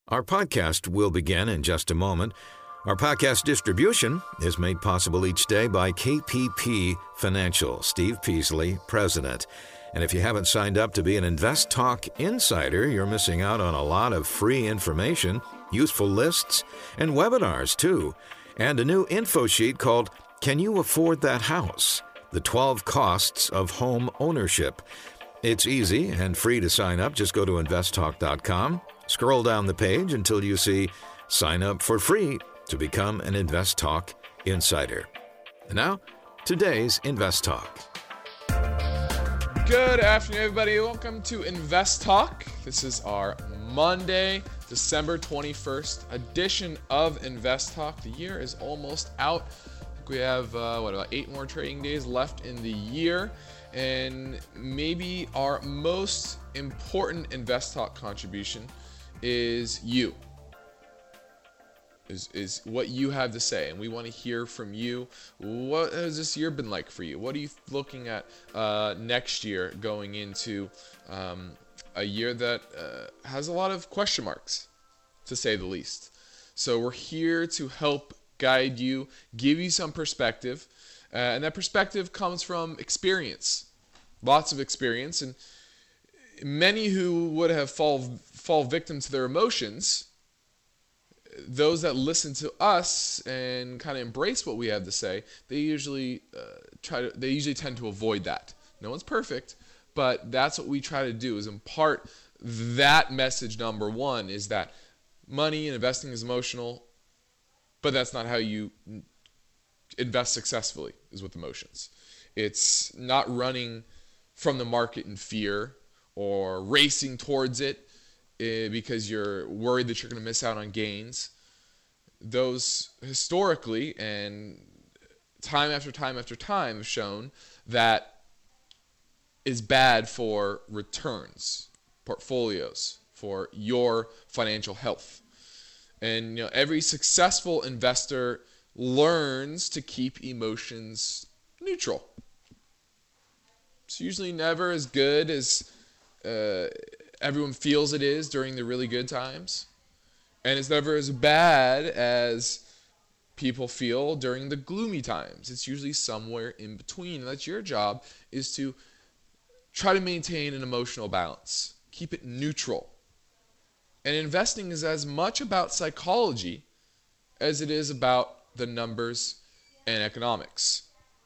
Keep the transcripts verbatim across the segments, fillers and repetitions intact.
Our podcast will begin in just a moment. Our podcast distribution is made possible each day by K P P Financial, Steve Peasley, President. And if you haven't signed up to be an Invest Talk Insider, you're missing out on a lot of free information, useful lists, and webinars too. And a new info sheet called Can You Afford That House? The twelve Costs of Home Ownership. It's easy and free to sign up. Just go to invest talk dot com. Scroll down the page until you see Sign Up for Free to become an Invest Talk Insider. And now, today's Invest Talk. Good afternoon, everybody. Welcome to Invest Talk. This is our Monday, December twenty-first edition of Invest Talk. The year is almost out. We have, uh, what, about eight more trading days left in the year. And maybe our most important Invest Talk contribution is you, is, is what you have to say. And we want to hear from you. What has this year been like for you? What are you looking at uh, next year going into um, a year that uh, has a lot of question marks, to say the least? So we're here to help guide you, give you some perspective. Uh, and that perspective comes from experience, lots of experience. And many who would have fall, fall victim to their emotions, those that listen to us and kind of embrace what we have to say, they usually uh, try to, they usually tend to avoid that. No one's perfect, but that's what we try to do, is impart that message. Number one is that money and investing is emotional, but that's not how you invest successfully, is with emotions. It's not running from the market in fear or racing towards it uh, because you're worried that you're going to miss out on gains. Those historically and time after time after time have shown that is bad for returns, portfolios, for your financial health. And you know, every successful investor learns to keep emotions neutral. It's usually never as good as uh, everyone feels it is during the really good times. And it's never as bad as people feel during the gloomy times. It's usually somewhere in between. And that's your job, is to try to maintain an emotional balance. Keep it neutral. And investing is as much about psychology as it is about the numbers and economics.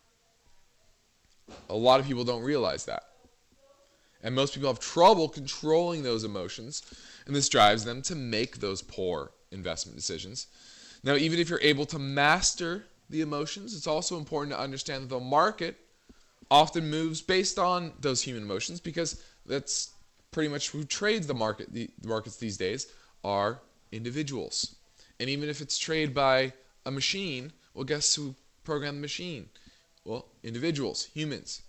A lot of people don't realize that. And most people have trouble controlling those emotions, and this drives them to make those poor investment decisions. Now, even if you're able to master the emotions, it's also important to understand that the market often moves based on those human emotions, because that's pretty much who trades the market. The markets these days are individuals. And even if it's traded by a machine, well, guess who programmed the machine? Well, individuals, humans.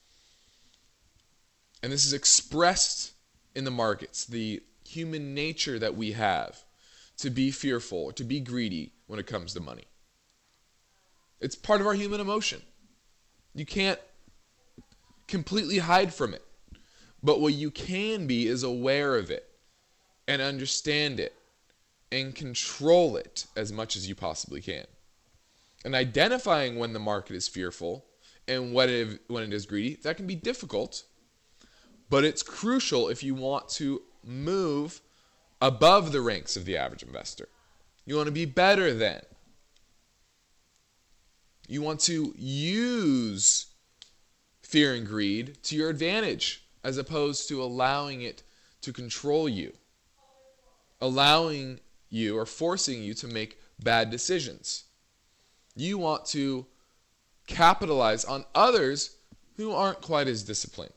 And this is expressed in the markets, the human nature that we have to be fearful, to be greedy when it comes to money. It's part of our human emotion. You can't completely hide from it. But what you can be is aware of it and understand it and control it as much as you possibly can. And identifying when the market is fearful and when it, when it is greedy, that can be difficult, but it's crucial if you want to move above the ranks of the average investor. You want to be better than. You want to use fear and greed to your advantage, as opposed to allowing it to control you, allowing you or forcing you to make bad decisions. You want to capitalize on others who aren't quite as disciplined,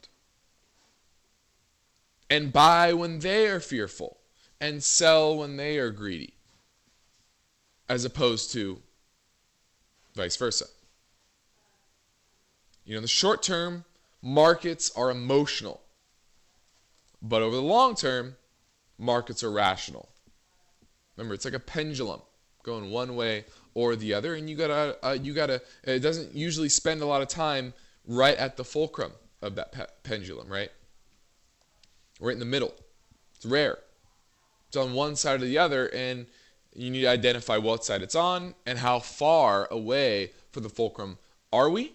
and buy when they are fearful and sell when they are greedy, as opposed to vice versa. You know, in the short term, markets are emotional, but over the long term, markets are rational. Remember, it's like a pendulum going one way or the other, and you gotta, uh, you gotta. It doesn't usually spend a lot of time right at the fulcrum of that pe- pendulum, right? Right in the middle. It's rare. It's on one side or the other, and you need to identify what side it's on and how far away from the fulcrum are we?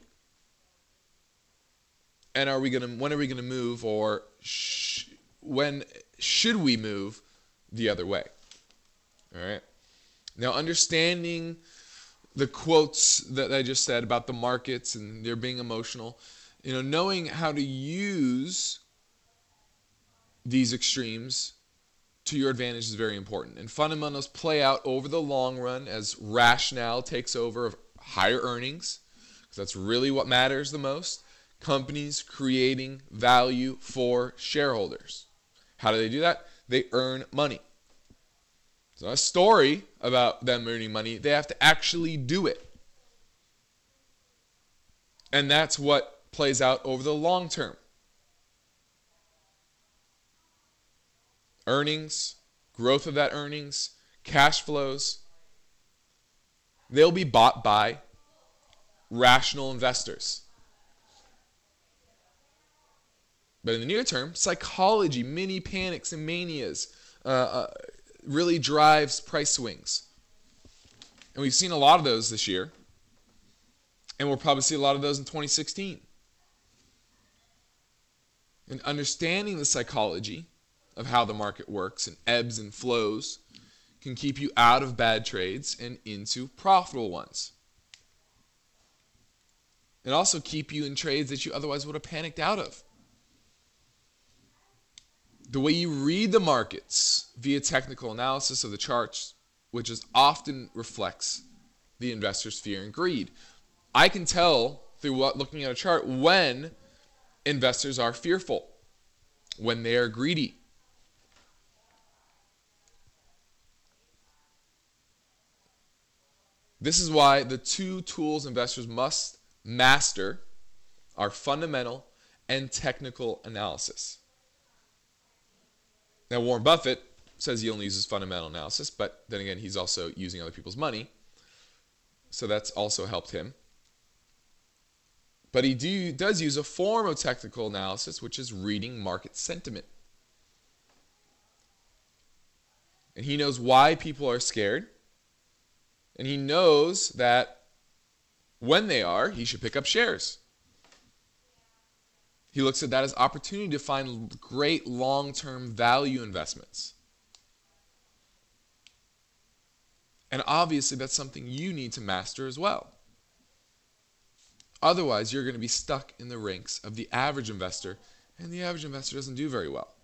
And are we gonna? When are we gonna move, or sh- when should we move the other way? All right. Now, understanding the quotes that I just said about the markets and they're being emotional, you know, knowing how to use these extremes to your advantage is very important. And fundamentals play out over the long run as rationale takes over of higher earnings, because that's really what matters the most. Companies creating value for shareholders. How do they do that? They earn money. It's not a story about them earning money. They have to actually do it. And that's what plays out over the long term. Earnings, growth of that earnings, cash flows, they'll be bought by rational investors. But in the near term, psychology, mini panics and manias uh, uh, really drives price swings. And we've seen a lot of those this year. And we'll probably see a lot of those in twenty sixteen. And understanding the psychology of how the market works and ebbs and flows can keep you out of bad trades and into profitable ones. And also keep you in trades that you otherwise would have panicked out of. The way you read the markets via technical analysis of the charts, which is often reflects the investor's fear and greed. I can tell through what, looking at a chart when investors are fearful, when they are greedy. This is why the two tools investors must master are fundamental and technical analysis. Now, Warren Buffett says he only uses fundamental analysis, but then again, he's also using other people's money. So that's also helped him. But he do, does use a form of technical analysis, which is reading market sentiment. And he knows why people are scared. And he knows that when they are, he should pick up shares. He looks at that as opportunity to find great long-term value investments. And obviously, that's something you need to master as well. Otherwise, you're going to be stuck in the ranks of the average investor, and the average investor doesn't do very well.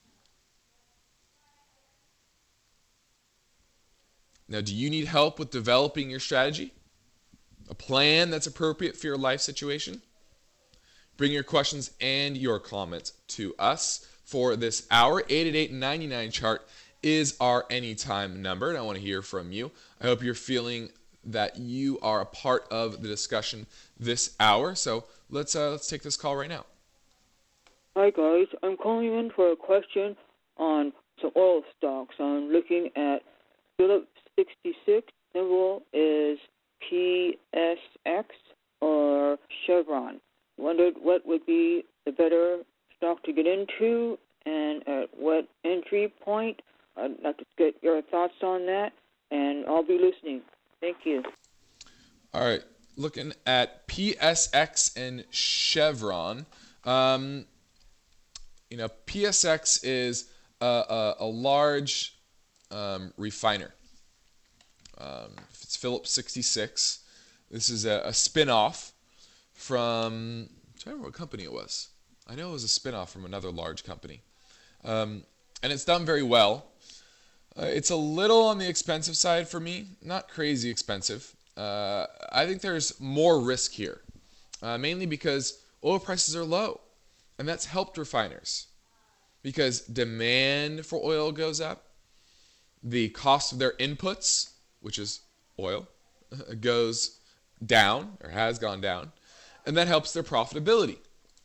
Now, do you need help with developing your strategy? A plan that's appropriate for your life situation? Bring your questions and your comments to us for this hour. eight eight eight, nine nine, chart is our anytime number, and I want to hear from you. I hope you're feeling that you are a part of the discussion this hour. So let's uh, let's take this call right now. Hi guys, I'm calling in for a question on some oil stocks. I'm looking at Phillips sixty-six. Symbol is P S X or Chevron. Wondered what would be the better stock to get into and at what entry point. I'd like to get your thoughts on that, and I'll be listening. Thank you. All right, looking at P S X and Chevron. Um, you know, P S X is a, a, a large um, refiner. Um, it's Phillips sixty-six. This is a, a spin-off from, I'm trying to remember what company it was. I know it was a spin-off from another large company. Um, and it's done very well. Uh, it's a little on the expensive side for me. Not crazy expensive. Uh, I think there's more risk here. Uh, mainly because oil prices are low. And that's helped refiners. Because demand for oil goes up. The cost of their inputs, which is oil, goes down or has gone down. And that helps their profitability.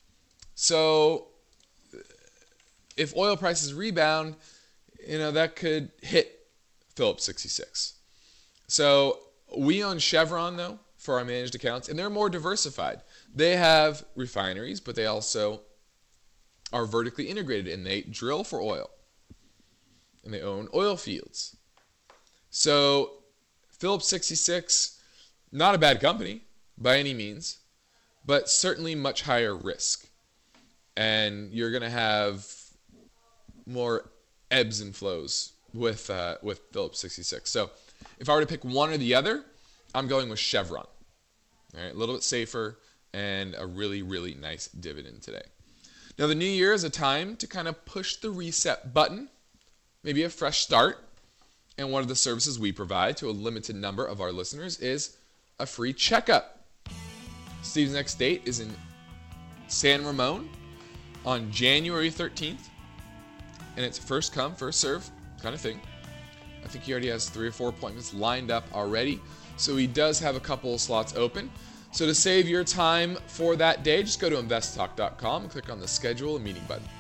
So if oil prices rebound, you know, that could hit Phillips sixty-six. So we own Chevron, though, for our managed accounts, and they're more diversified. They have refineries, but they also are vertically integrated, and they drill for oil. and they own oil fields. So Phillips sixty-six, not a bad company by any means, but certainly much higher risk. And you're going to have more ebbs and flows with uh, with Phillips sixty-six. So if I were to pick one or the other, I'm going with Chevron. All right, a little bit safer and a really, really nice dividend today. Now, the new year is a time to kind of push the reset button, maybe a fresh start. And one of the services we provide to a limited number of our listeners is a free checkup. Steve's next date is in San Ramon on January thirteenth. And it's first come, first serve kind of thing. I think he already has three or four appointments lined up already. So he does have a couple of slots open. So to save your time for that day, just go to invest talk dot com and click on the schedule a meeting button.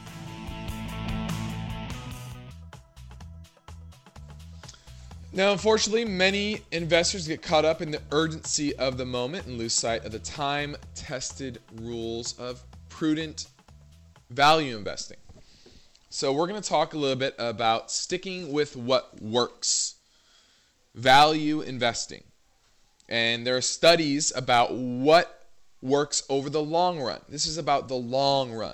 Now, unfortunately, many investors get caught up in the urgency of the moment and lose sight of the time-tested rules of prudent value investing. So we're going to talk a little bit about sticking with what works, value investing. And there are studies about what works over the long run. This is about the long run.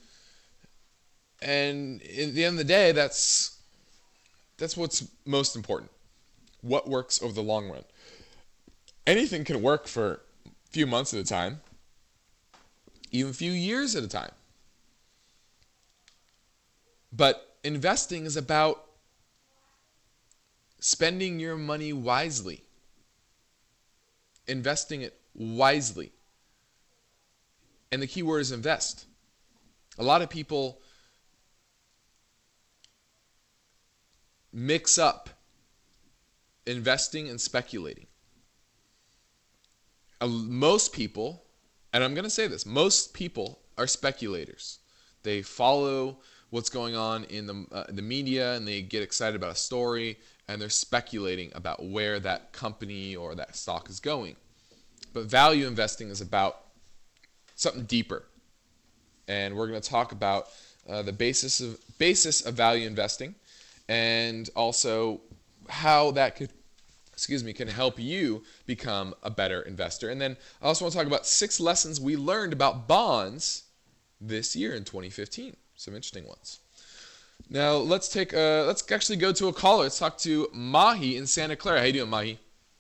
And at the end of the day, that's that's what's most important. What works over the long run. Anything can work for a few months at a time, even a few years at a time. But investing is about spending your money wisely. Investing it wisely. And the key word is invest. A lot of people mix up investing and speculating. Uh, most people, and I'm going to say this, most people are speculators. They follow what's going on in the uh, the media, and they get excited about a story, and they're speculating about where that company or that stock is going. But value investing is about something deeper. And we're going to talk about uh, the basis of basis of value investing, and also how that could, excuse me, can help you become a better investor. And then I also want to talk about six lessons we learned about bonds this year in twenty fifteen. Some interesting ones. Now let's take a, let's actually go to a caller. Let's talk to Mahi in Santa Clara. How you doing, Mahi?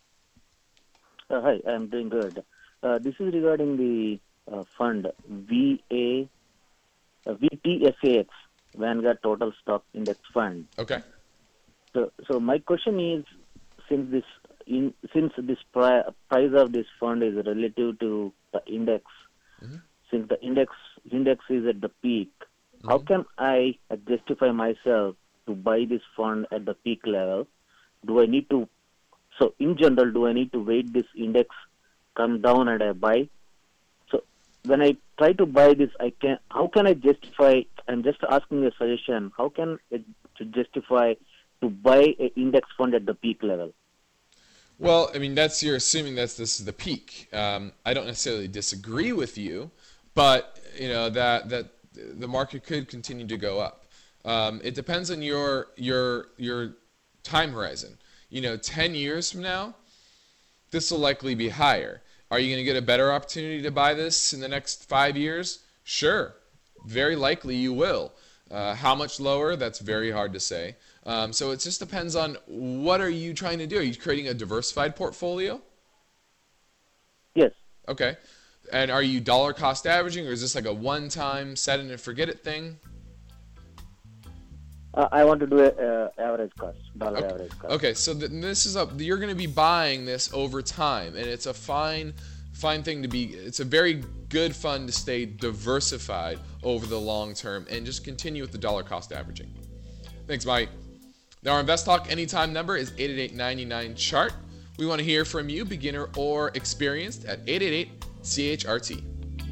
Uh, hi, I'm doing good. Uh, this is regarding the uh, fund V A uh, V T F A X, Vanguard Total Stock Index Fund. Okay. So, so my question is, since this in since this pri- price of this fund is relative to the index, mm-hmm. since the index index is at the peak, mm-hmm. how can I justify myself to buy this fund at the peak level? Do I need to? So, in general, do I need to wait this index come down and I buy? So, when I try to buy this, I can. How can I justify? I'm just asking a suggestion. How can it to justify to buy an index fund at the peak level? Well, I mean, that's you're assuming that this is the peak. Um, I don't necessarily disagree with you, but you know that that the market could continue to go up. Um, it depends on your your your time horizon. You know, ten years from now, this will likely be higher. Are you going to get a better opportunity to buy this in the next five years? Sure. Very likely you will. Uh, how much lower? That's very hard to say. Um, so it just depends on what are you trying to do. Are you creating a diversified portfolio? Yes. Okay. And are you dollar cost averaging, or is this like a one-time set it and forget it thing? Uh, I want to do a uh, average cost, dollar okay. average cost. Okay, so th- this is a you're going to be buying this over time, and it's a fine, fine thing to be. It's a very good fund to stay diversified over the long term and just continue with the dollar cost averaging. Thanks, Mike. Now our Invest Talk Anytime number is eight eight eight, nine nine, C H A R T. We want to hear from you, beginner or experienced, at eight eight eight, C H R T.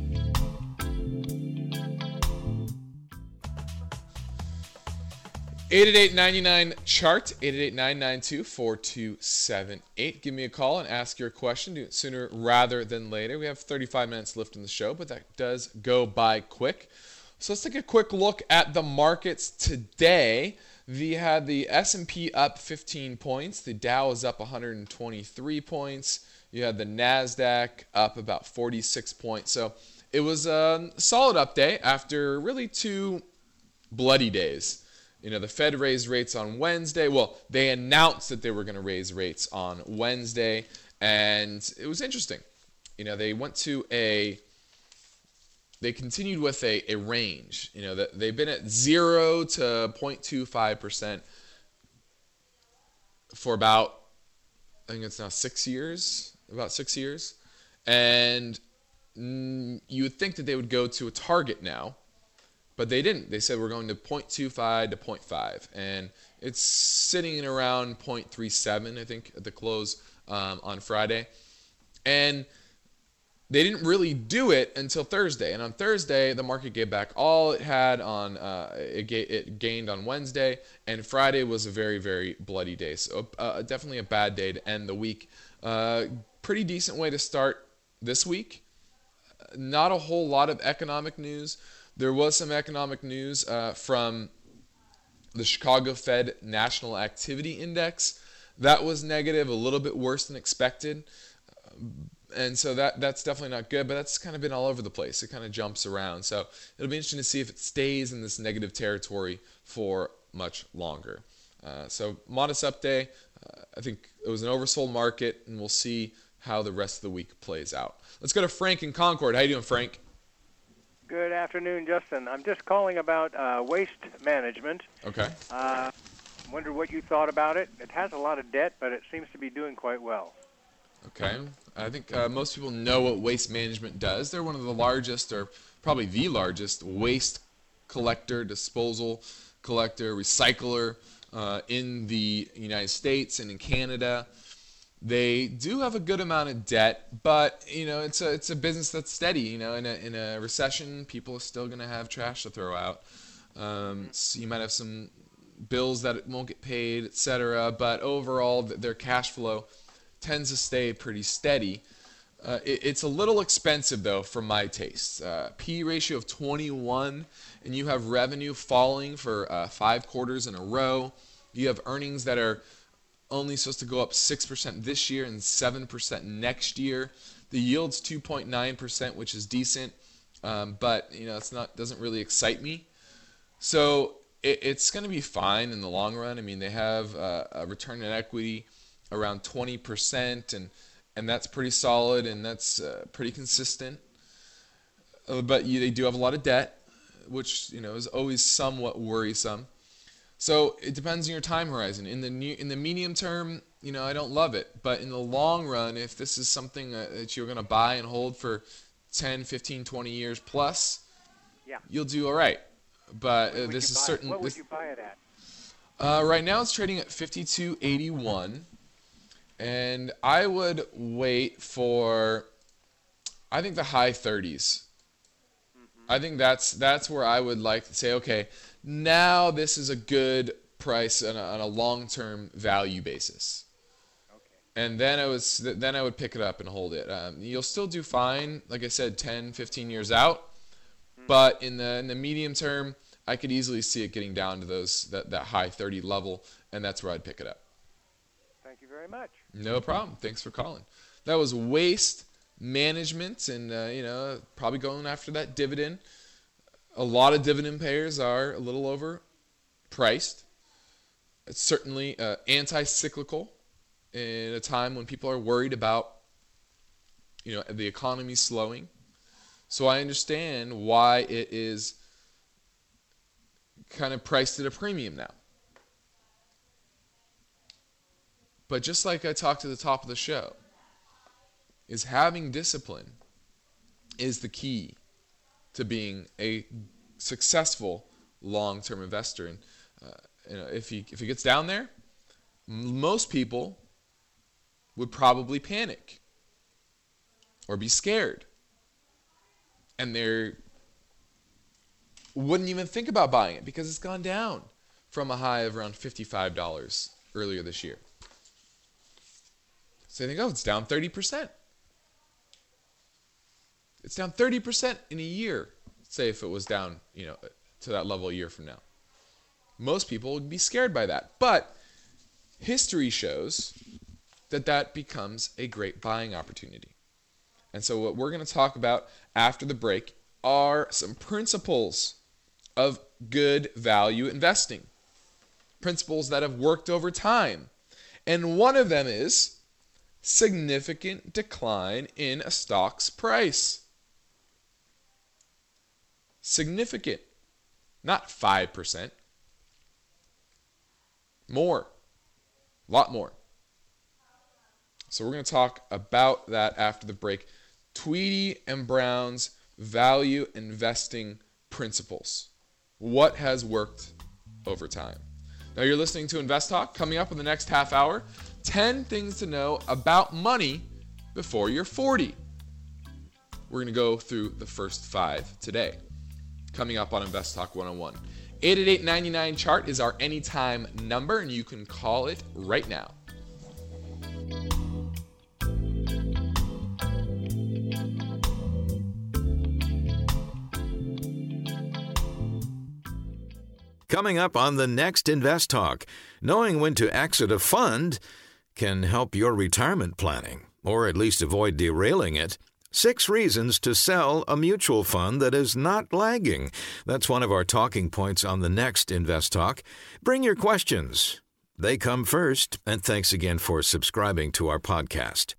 eight eight eight, nine nine, C H A R T, eight eight eight, nine nine two, four two seven eight. Give me a call and ask your question. Do it sooner rather than later. We have thirty-five minutes left in the show, but that does go by quick. So let's take a quick look at the markets today. We had the S and P up fifteen points. The Dow is up one hundred twenty-three points. You had the NASDAQ up about forty-six points. So it was a solid up day after really two bloody days. You know, the Fed raised rates on Wednesday. Well, they announced that they were going to raise rates on Wednesday, and it was interesting. You know, they went to a, they continued with a, a range. You know, that they've been at zero to zero point two five percent for about, I think it's now six years, about six years. And mm, you would think that they would go to a target now, but they didn't. They said we're going to zero point two five to zero point five, and it's sitting in around zero point three seven, I think, at the close um, on Friday. And they didn't really do it until Thursday. And on Thursday, the market gave back all it had on, uh, it, ga- it gained on Wednesday, and Friday was a very, very bloody day. So uh, definitely a bad day to end the week. Uh, pretty decent way to start this week. Not a whole lot of economic news. There was some economic news uh, from the Chicago Fed National Activity Index. That was negative, a little bit worse than expected. And so that that's definitely not good, but that's kind of been all over the place. It kind of jumps around. So it'll be interesting to see if it stays in this negative territory for much longer. Uh, so modest up day. Uh, I think it was an oversold market, and we'll see how the rest of the week plays out. Let's go to Frank in Concord. How you doing, Frank? Good afternoon, Justin. I'm just calling about uh, waste management. Okay. Uh, wondered what you thought about it. It has a lot of debt, but it seems to be doing quite well. Okay. I think uh, most people know what Waste Management does. They're one of the largest, or probably the largest, waste collector, disposal collector, recycler uh, in the United States and in Canada. They do have a good amount of debt, but you know it's a it's a business that's steady. You know, in a in a recession, people are still going to have trash to throw out. Um, so you might have some bills that won't get paid, et cetera. But overall, their cash flow tends to stay pretty steady. Uh, it, it's a little expensive, though, for my taste. Uh, P E ratio of twenty-one, and you have revenue falling for uh, five quarters in a row. You have earnings that are only supposed to go up six percent this year and seven percent next year. The yield's two point nine percent, which is decent, um, but you know it's not doesn't really excite me. So it, it's going to be fine in the long run. I mean, they have uh, a return on equity around twenty percent, and and that's pretty solid, and that's uh, pretty consistent. Uh, but you, they do have a lot of debt, which you know is always somewhat worrisome. So it depends on your time horizon. In the new, in the medium term, you know I don't love it, but in the long run, if this is something uh, that you're going to buy and hold for ten, fifteen, twenty years plus, yeah, you'll do all right. But uh, What this would is you buy- certain. What would this, you buy it at? Uh, right now it's trading at fifty-two eighty-one, and I would wait for, I think the high thirties. Mm-hmm. I think that's that's where I would like to say, okay, now this is a good price on a, on a long-term value basis. Okay. And then I was then I would pick it up and hold it. Um, you'll still do fine, like I said, ten, fifteen years out, mm-hmm. but in the in the medium term, I could easily see it getting down to those that, that high thirty level, and that's where I'd pick it up. Thank you very much. No problem. Thanks for calling. That was Waste Management, and uh, you know probably going after that dividend. A lot of dividend payers are a little overpriced. It's certainly uh, anti-cyclical in a time when people are worried about you know the economy slowing. So I understand why it is kind of priced at a premium now. But just like I talked at the top of the show, is having discipline is the key to being a successful long-term investor. And uh, you know, if he if he gets down there, most people would probably panic or be scared, and they're wouldn't even think about buying it because it's gone down from a high of around fifty-five dollars earlier this year. So they think, oh, it's down thirty percent. It's down thirty percent in a year. Say if it was down, you know, to that level a year from now. Most people would be scared by that. But history shows that that becomes a great buying opportunity. And so what we're going to talk about after the break are some principles of good value investing. Principles that have worked over time. And one of them is significant decline in a stock's price. Significant. Not five percent. More. A lot more. So we're going to talk about that after the break. Tweedy and Brown's value investing principles. What has worked over time? Now you're listening to Invest Talk. Coming up in the next half hour, ten things to know about money before you're forty. We're going to go through the first five today. Coming up on Invest Talk one oh one. eight eight eight, nine nine, chart is our anytime number, and you can call it right now. Coming up on the next Invest Talk, knowing when to exit a fund can help your retirement planning, or at least avoid derailing it. Six reasons to sell a mutual fund that is not lagging. That's one of our talking points on the next Invest Talk. Bring your questions. They come first, and thanks again for subscribing to our podcast.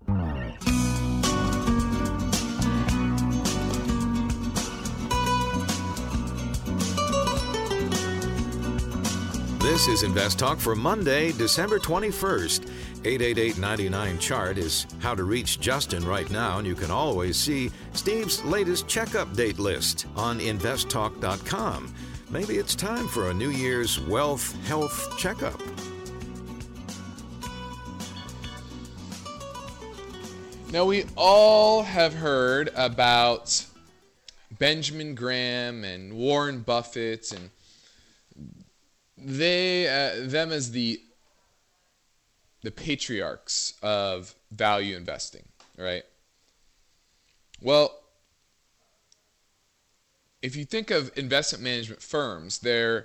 This is Invest Talk for Monday, December twenty-first. eight eight eight, nine nine, chart is how to reach Justin right now, and you can always see Steve's latest checkup date list on invest talk dot com. Maybe it's time for a New Year's wealth health checkup. Now, we all have heard about Benjamin Graham and Warren Buffett and they uh, them as the the patriarchs of value investing, right? Well, if you think of investment management firms, there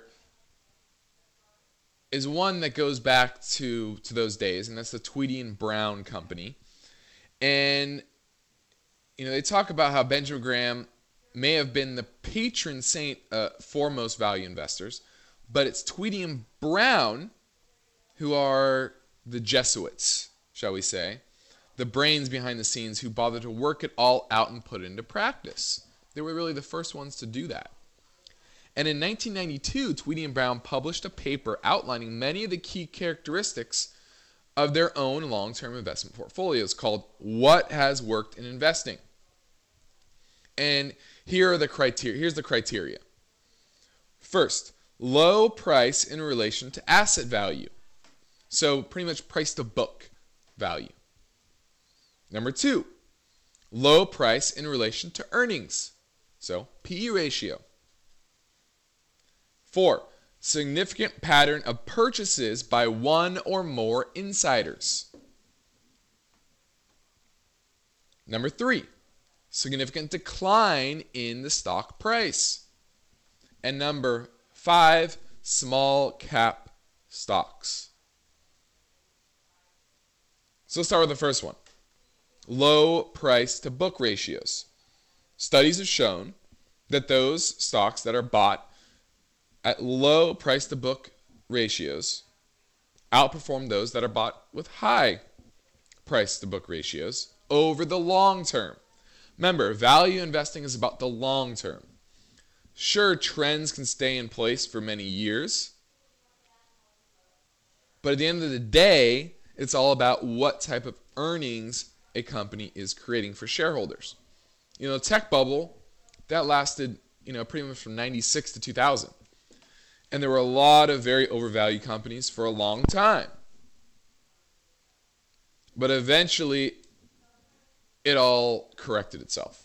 is one that goes back to, to those days, and that's the Tweedy and Brown Company. And, you know, they talk about how Benjamin Graham may have been the patron saint uh, for most value investors, but it's Tweedy and Brown who are the Jesuits, shall we say, the brains behind the scenes who bothered to work it all out and put it into practice. They were really the first ones to do that. And in nineteen ninety-two, Tweedy and Brown published a paper outlining many of the key characteristics of their own long-term investment portfolios called What Has Worked in Investing. And here are the criteria. Here's the criteria. First, low price in relation to asset value. So pretty much price to book value. Number two, low price in relation to earnings. So P E ratio. Four, significant pattern of purchases by one or more insiders. Number three, significant decline in the stock price. And number five, small cap stocks. So let's start with the first one. Low price to book ratios. Studies have shown that those stocks that are bought at low price to book ratios outperform those that are bought with high price to book ratios over the long term. Remember, value investing is about the long term. Sure, trends can stay in place for many years, but at the end of the day, it's all about what type of earnings a company is creating for shareholders. You know, the tech bubble, that lasted, you know, pretty much from ninety-six to two thousand. And there were a lot of very overvalued companies for a long time. But eventually, it all corrected itself.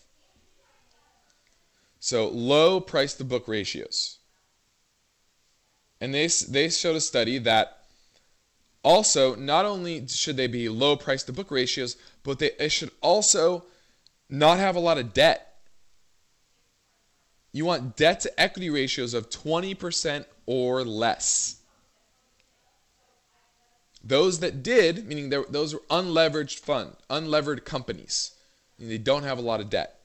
So low price to book ratios. And they, they showed a study that also, not only should they be low price to book ratios, but they, they should also not have a lot of debt. You want debt to equity ratios of twenty percent or less. Those that did, meaning those were unleveraged fund, unlevered companies, meaning they don't have a lot of debt.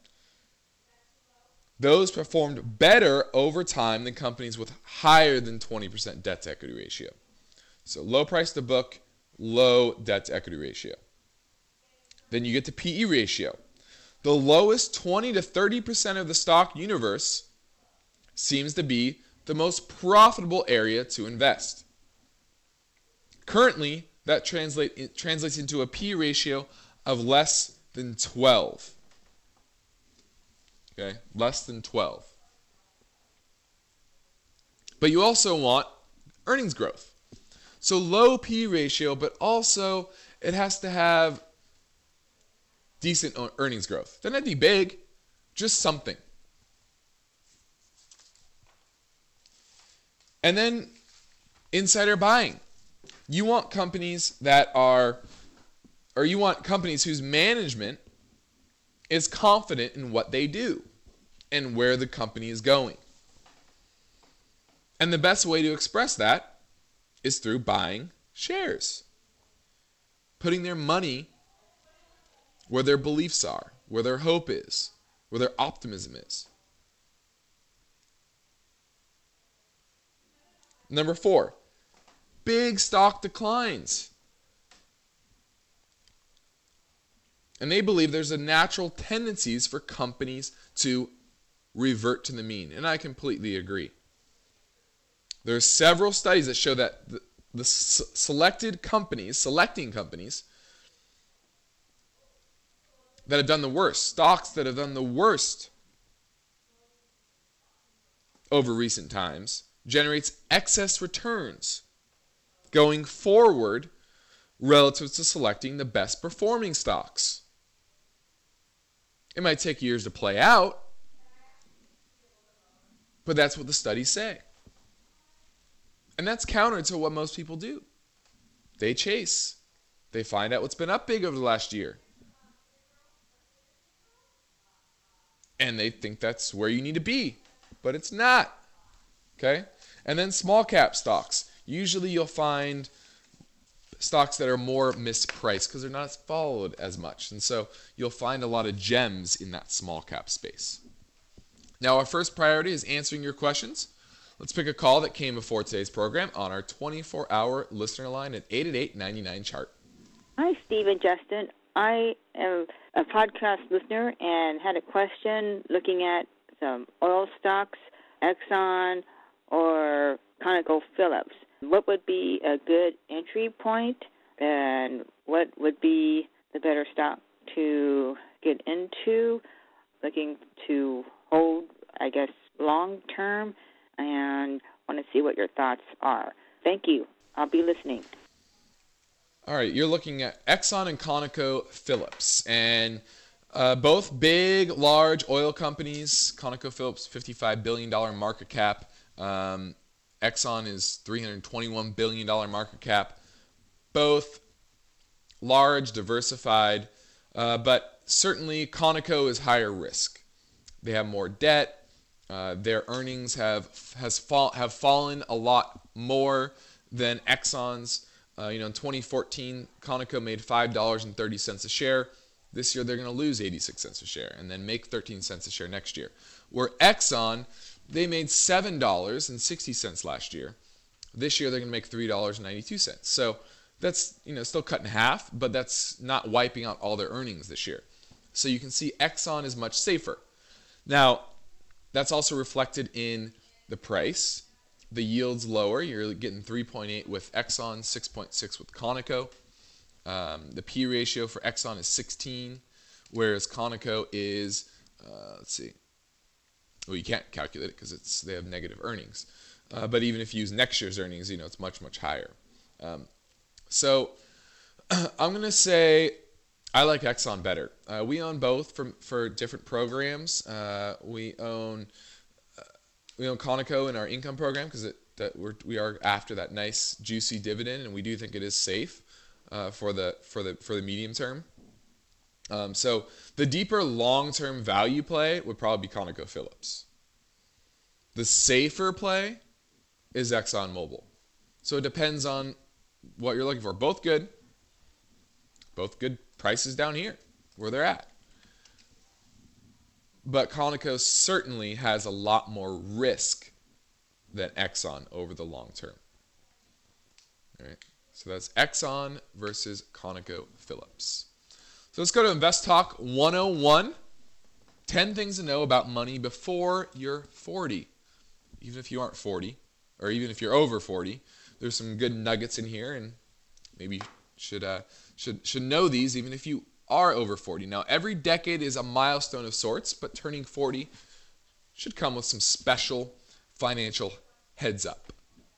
Those performed better over time than companies with higher than twenty percent debt to equity ratio. So low price to book, low debt to equity ratio. Then you get to P E ratio. The lowest twenty to thirty percent of the stock universe seems to be the most profitable area to invest. Currently, that translate, it translates into a P E ratio of less than twelve. Okay, less than twelve. But you also want earnings growth. So low P E ratio, but also it has to have decent earnings growth. Doesn't have to be big, just something. And then insider buying. You want companies that are, or you want companies whose management is confident in what they do and where the company is going. And the best way to express that is through buying shares. Putting their money where their beliefs are, where their hope is, where their optimism is. Number four, big stock declines. And they believe there's a natural tendencies for companies to revert to the mean. And I completely agree. There are several studies that show that the, the s- selected companies, selecting companies that have done the worst, stocks that have done the worst over recent times, generates excess returns going forward relative to selecting the best performing stocks. It might take years to play out, but that's what the studies say. And that's counter to what most people do. They chase. They find out what's been up big over the last year. And they think that's where you need to be, but it's not. Okay? And then small cap stocks. Usually you'll find stocks that are more mispriced because they're not followed as much. And so you'll find a lot of gems in that small cap space. Now, our first priority is answering your questions. Let's pick a call that came before today's program on our twenty-four hour listener line at eight eight eight, nine nine, chart. Hi, Steve and Justin. I am a podcast listener and had a question looking at some oil stocks, Exxon or ConocoPhillips. What would be a good entry point, and what would be the better stock to get into? Looking to hold, I guess, long term, and want to see what your thoughts are. Thank you. I'll be listening. All right, you're looking at Exxon and ConocoPhillips, and uh, both big, large oil companies. ConocoPhillips, fifty-five billion dollars market cap. Um, Exxon is three hundred twenty-one billion dollars market cap. Both large, diversified, uh, but certainly Conoco is higher risk. They have more debt. Uh, their earnings have has fall, have fallen a lot more than Exxon's. Uh, you know, in twenty fourteen, Conoco made five dollars and thirty cents a share. This year, they're going to lose eighty-six cents a share and then make thirteen cents a share next year. Where Exxon, they made seven dollars and sixty cents last year. This year, they're going to make three dollars and ninety-two cents. So that's, you know, still cut in half, but that's not wiping out all their earnings this year. So you can see Exxon is much safer. Now, that's also reflected in the price. The yield's lower. You're getting three point eight with Exxon, six point six with Conoco. Um, the P ratio for Exxon is sixteen, whereas Conoco is, uh, let's see, well, you can't calculate it because it's they have negative earnings. Uh, but even if you use next year's earnings, you know, it's much, much higher. Um, so I'm going to say I like Exxon better. Uh, we own both for, for different programs. Uh, we own uh, we own Conoco in our income program because it that we're, we are after that nice juicy dividend, and we do think it is safe uh, for the for the for the medium term. Um, so the deeper long-term value play would probably be ConocoPhillips. The safer play is ExxonMobil. So it depends on what you're looking for. Both good. Both good prices down here where they're at. But Conoco certainly has a lot more risk than Exxon over the long term. All right. So that's Exxon versus ConocoPhillips. So let's go to Invest Talk one oh one. ten things to know about money before you're forty. Even if you aren't forty, or even if you're over forty, there's some good nuggets in here, and maybe you should, uh, should, should know these even if you are over forty. Now, every decade is a milestone of sorts, but turning forty should come with some special financial heads up.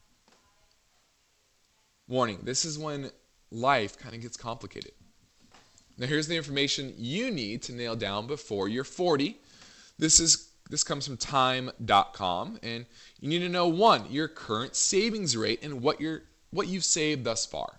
Warning, this is when life kind of gets complicated. Now, here's the information you need to nail down before you're forty. This is this comes from time dot com, and you need to know, one, your current savings rate and what you're what you've saved thus far.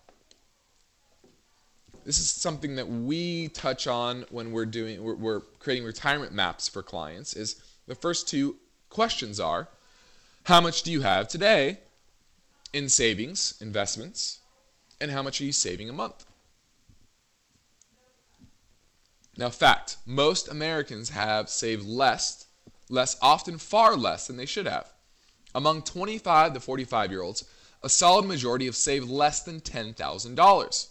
This is something that we touch on when we're doing we're, we're creating retirement maps for clients. Is the first two questions are, how much do you have today in savings, investments, and how much are you saving a month? Now, fact, most Americans have saved less, less, often far less than they should have. Among twenty-five to forty-five-year-olds, a solid majority have saved less than ten thousand dollars.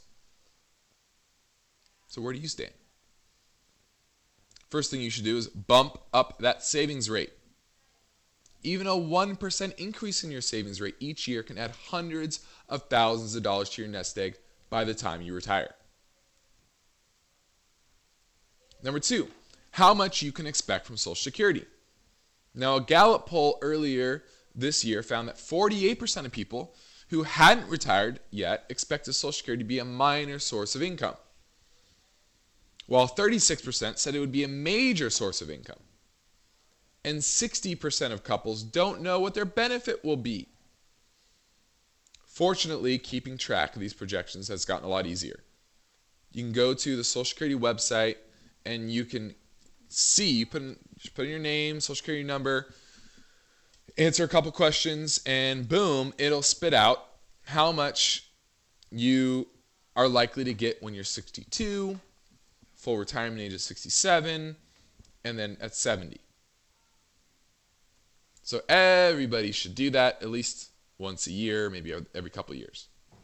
So where do you stand? First thing you should do is bump up that savings rate. Even a one percent increase in your savings rate each year can add hundreds of thousands of dollars to your nest egg by the time you retire. Number two, how much you can expect from Social Security. Now, a Gallup poll earlier this year found that forty-eight percent of people who hadn't retired yet expected Social Security to be a minor source of income, while thirty-six percent said it would be a major source of income. And sixty percent of couples don't know what their benefit will be. Fortunately, keeping track of these projections has gotten a lot easier. You can go to the Social Security website and you can see, put in, put in your name, Social Security number, answer a couple questions, and boom, it'll spit out how much you are likely to get when you're sixty-two, full retirement age is sixty-seven, and then at seventy. So everybody should do that at least once a year, maybe every couple of years.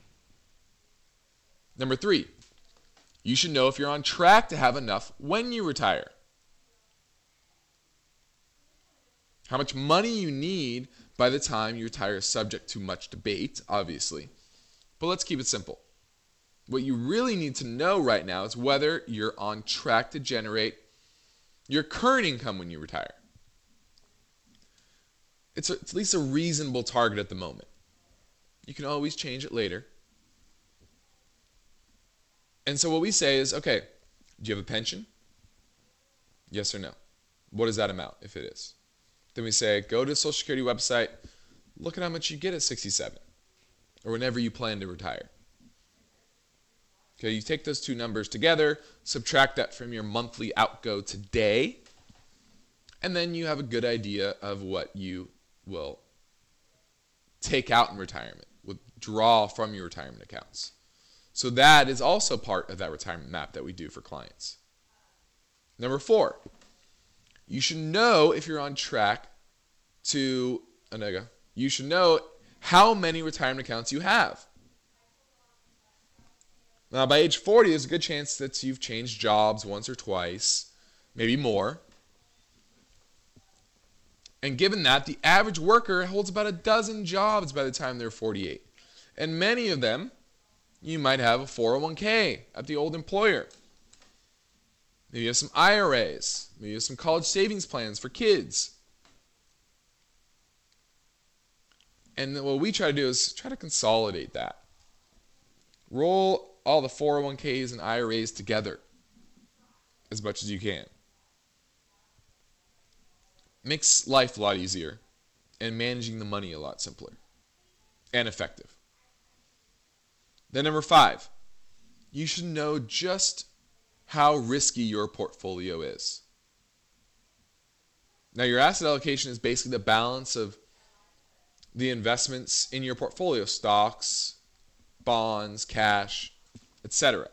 Number three, you should know if you're on track to have enough when you retire. How much money you need by the time you retire is subject to much debate, obviously. But let's keep it simple. What you really need to know right now is whether you're on track to generate your current income when you retire. It's, a, it's at least a reasonable target at the moment. You can always change it later. And so what we say is, okay, do you have a pension? Yes or no? What is that amount, if it is? Then we say, go to the Social Security website, look at how much you get at sixty-seven, or whenever you plan to retire. Okay, you take those two numbers together, subtract that from your monthly outgo today, and then you have a good idea of what you will take out in retirement, withdraw from your retirement accounts. So that is also part of that retirement map that we do for clients. Number four, you should know if you're on track to, Onega, you should know how many retirement accounts you have. Now, by age forty, there's a good chance that you've changed jobs once or twice, maybe more. And given that, the average worker holds about a dozen jobs by the time they're forty-eight. And many of them, you might have a four oh one k at the old employer. Maybe you have some I R As. Maybe you have some college savings plans for kids. And what we try to do is try to consolidate that. Roll all the four oh one k's and I R As together as much as you can. Makes life a lot easier and managing the money a lot simpler and effective. Then number five, you should know just how risky your portfolio is. Now, your asset allocation is basically the balance of the investments in your portfolio, stocks, bonds, cash, et cetera.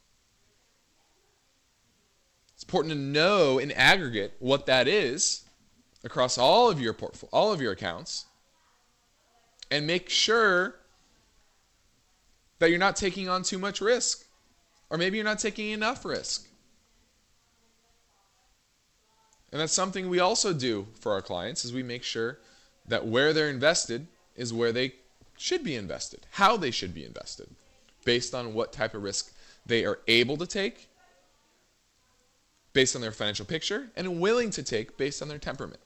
It's important to know in aggregate what that is across all of your portfolio, all of your accounts, and make sure that you're not taking on too much risk, or maybe you're not taking enough risk. And that's something we also do for our clients, is we make sure that where they're invested is where they should be invested, how they should be invested, based on what type of risk they are able to take, based on their financial picture, and willing to take based on their temperament.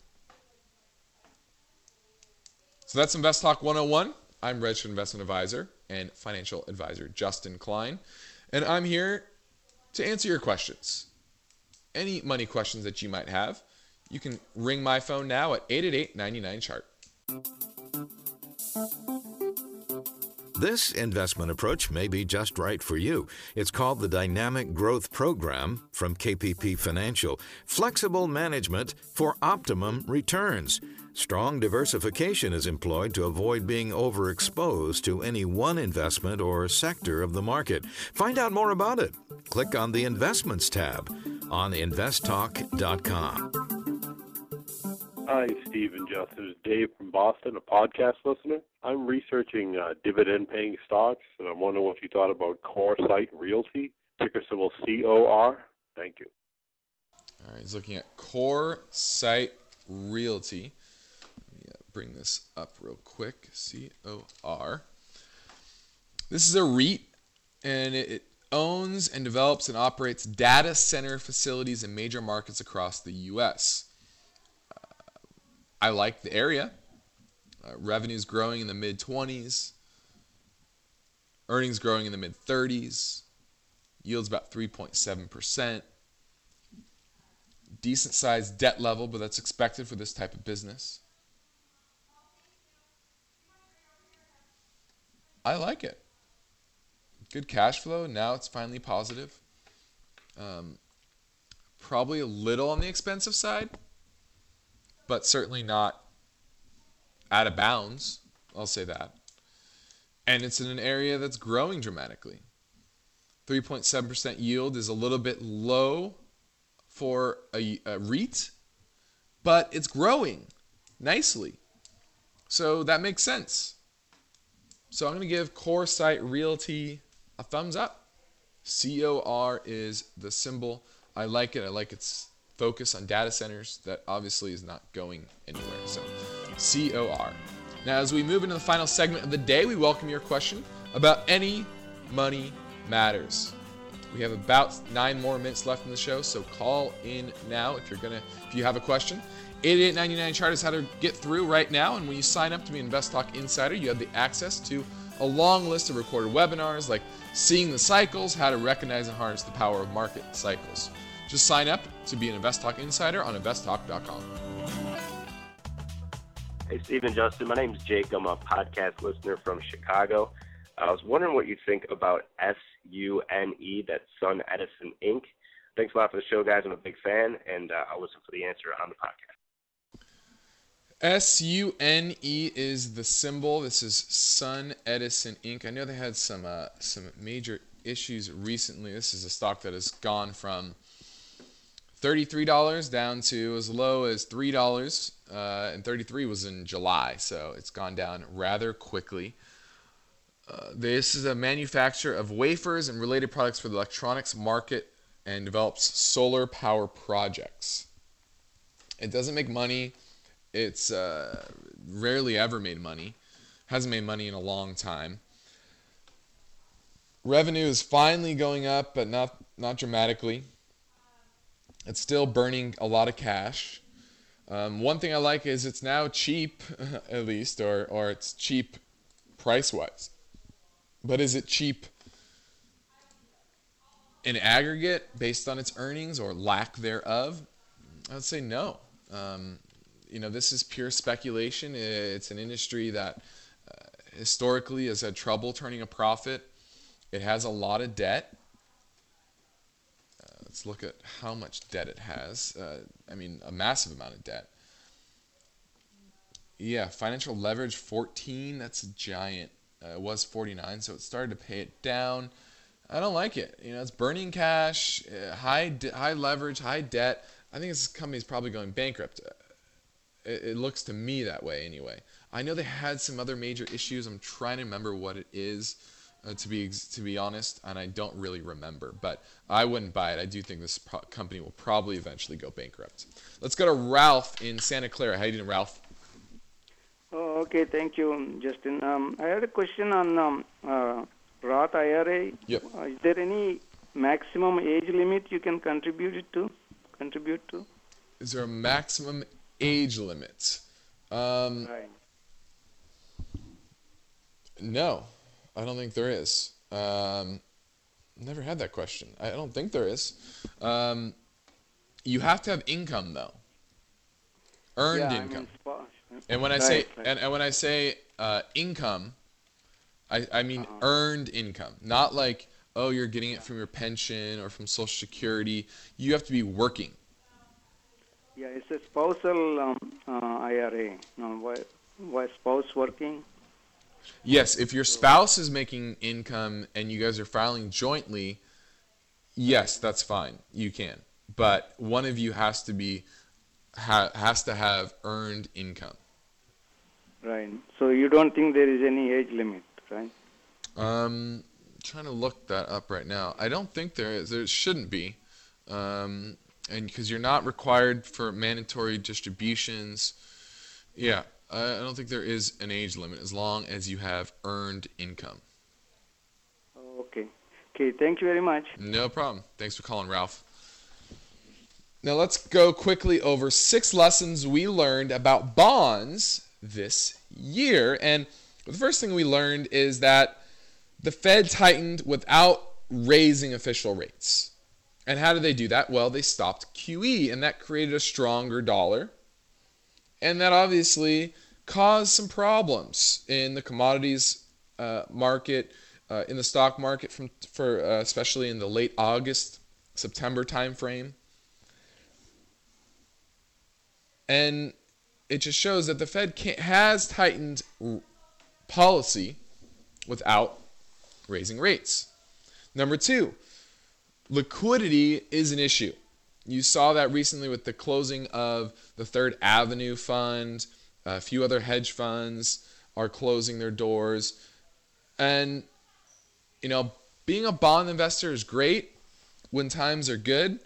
So that's Invest Talk one oh one. I'm registered investment advisor and financial advisor Justin Klein, and I'm here to answer your questions. Any money questions that you might have, you can ring my phone now at eight eight eight, nine nine, chart. This investment approach may be just right for you. It's called the Dynamic Growth Program from K P P Financial. Flexible management for optimum returns. Strong diversification is employed to avoid being overexposed to any one investment or sector of the market. Find out more about it. Click on the Investments tab on invest talk dot com. Hi, Steve and Justin. It's Dave from Boston, a podcast listener. I'm researching uh, dividend-paying stocks, and I'm wondering what you thought about CoreSite Realty, ticker symbol C O R. Thank you. All right, he's looking at CoreSite Realty. Let me uh, bring this up real quick. C O R. This is a REIT, and it, it owns and develops and operates data center facilities in major markets across the U S I like the area. Uh, revenues growing in the mid twenties. Earnings growing in the mid thirties. Yields about three point seven percent. Decent sized debt level, but that's expected for this type of business. I like it. Good cash flow. Now it's finally positive. Um, probably a little on the expensive side, but certainly not out of bounds. I'll say that. And it's in an area that's growing dramatically. three point seven percent yield is a little bit low for a, a REIT, but it's growing nicely. So that makes sense. So I'm going to give CoreSite Realty a thumbs up. C O R is the symbol. I like it. I like its focus on data centers that obviously is not going anywhere. So C O R. Now, as we move into the final segment of the day, we welcome your question about any money matters. We have about nine more minutes left in the show, so call in now if you're gonna if you have a question. eight eight eight, nine nine, chart is how to get through right now, and when you sign up to be Invest Talk Insider, you have the access to a long list of recorded webinars like Seeing the Cycles, How to Recognize and Harness the Power of Market Cycles. Just sign up to be an Invest Talk Insider on invest talk dot com. Hey, Steve and Justin. My name's Jake. I'm a podcast listener from Chicago. I was wondering what you think about S U N E, that's Sun Edison Incorporated. Thanks a lot for the show, guys. I'm a big fan, and uh, I'll listen for the answer on the podcast. S U N E is the symbol. This is Sun Edison Incorporated. I know they had some uh, some major issues recently. This is a stock that has gone from thirty-three dollars down to as low as three dollars, uh, and thirty-three was in July, so it's gone down rather quickly. Uh, this is a manufacturer of wafers and related products for the electronics market and develops solar power projects. It doesn't make money. It's uh, rarely ever made money. Hasn't made money in a long time. Revenue is finally going up, but not not dramatically. It's still burning a lot of cash. Um, one thing I like is it's now cheap, at least, or or it's cheap price-wise. But is it cheap in aggregate based on its earnings or lack thereof? I would say no. Um, you know, this is pure speculation. It's an industry that uh, historically has had trouble turning a profit. It has a lot of debt. Uh, let's look at how much debt it has. Uh, I mean, a massive amount of debt. Yeah, financial leverage fourteen. That's a giant. Uh, it was forty-nine, so it started to pay it down. I don't like it. You know, it's burning cash, uh, high de- high leverage, high debt. I think this company's probably going bankrupt. Uh, it, it looks to me that way anyway. I know they had some other major issues. I'm trying to remember what it is, uh, to be to be honest, and I don't really remember. But I wouldn't buy it. I do think this pro- company will probably eventually go bankrupt. Let's go to Ralph in Santa Clara. How you doing, Ralph? Oh, okay. Thank you, Justin. Um, I had a question on um, uh, Roth I R A. Yep. Uh, is there any maximum age limit you can contribute it to? Contribute to? Is there a maximum age limit? Um, Right. No, I don't think there is. Um, never had that question. I don't think there is. Um, you have to have income though. Earned yeah, income. I mean, spa- And when I right, say right. and, and when I say uh, income, I, I mean Uh-huh. earned income, not like, oh, you're getting it from your pension or from Social Security. You have to be working. Yeah, it's a spousal um, uh, I R A. No, why, why spouse working? Yes, if your spouse is making income and you guys are filing jointly, yes, that's fine. You can. But one of you has to be ha, has to have earned income. Right. So you don't think there is any age limit, right? Um, trying to look that up right now. I don't think there is. There shouldn't be. Um, and because you're not required for mandatory distributions. Yeah, I, I don't think there is an age limit as long as you have earned income. Okay. Okay, thank you very much. No problem. Thanks for calling, Ralph. Now let's go quickly over six lessons we learned about bonds this year. And the first thing we learned is that the Fed tightened without raising official rates. And how did they do that? Well, they stopped Q E, and that created a stronger dollar. And that obviously caused some problems in the commodities uh, market, uh, in the stock market, from for uh, especially in the late August, September timeframe. And it just shows that the Fed can't, has tightened r- policy without raising rates. Number two, liquidity is an issue. You saw that recently with the closing of the Third Avenue Fund. A few other hedge funds are closing their doors. And, you know, being a bond investor is great when times are good.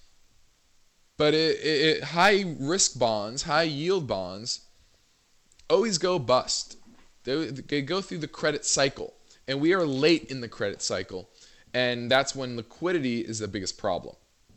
But it, it, it, high risk bonds, high yield bonds, always go bust. They, they go through the credit cycle. And we are late in the credit cycle. And that's when liquidity is the biggest problem.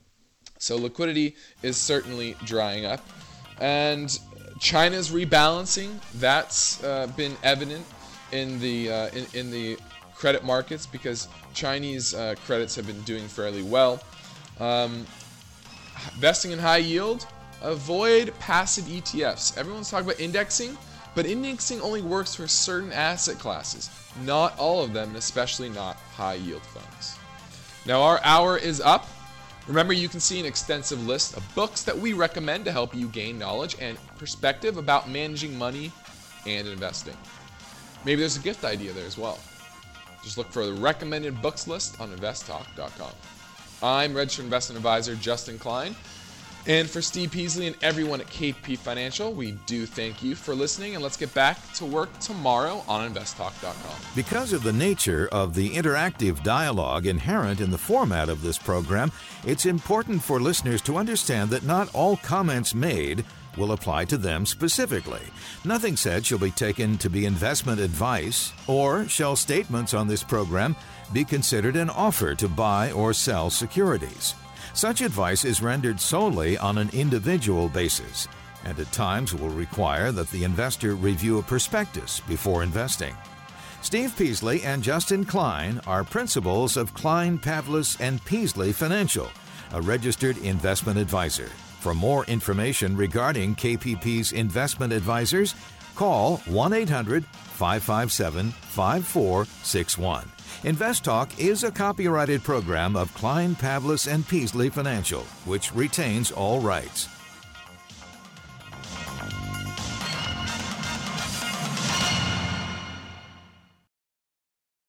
So liquidity is certainly drying up. And China's rebalancing. That's uh, been evident in the uh, in, in the credit markets because Chinese uh, credits have been doing fairly well. Um, investing in high yield, avoid passive E T Fs. Everyone's talking about indexing, but indexing only works for certain asset classes. Not all of them, and especially not high yield funds. Now our hour is up. Remember, you can see an extensive list of books that we recommend to help you gain knowledge and perspective about managing money and investing. Maybe there's a gift idea there as well. Just look for the recommended books list on invest talk dot com. I'm registered investment advisor Justin Klein. And for Steve Peasley and everyone at K P Financial, we do thank you for listening, and let's get back to work tomorrow on invest talk dot com. Because of the nature of the interactive dialogue inherent in the format of this program, it's important for listeners to understand that not all comments made will apply to them specifically. Nothing said shall be taken to be investment advice, or shall statements on this program be considered an offer to buy or sell securities. Such advice is rendered solely on an individual basis, and at times will require that the investor review a prospectus before investing. Steve Peasley and Justin Klein are principals of Klein, Pavlis and Peasley Financial, a registered investment advisor. For more information regarding K P P's investment advisors, call one eight hundred five five seven five four six one. Invest Talk is a copyrighted program of Klein, Pavlis and Peasley Financial, which retains all rights.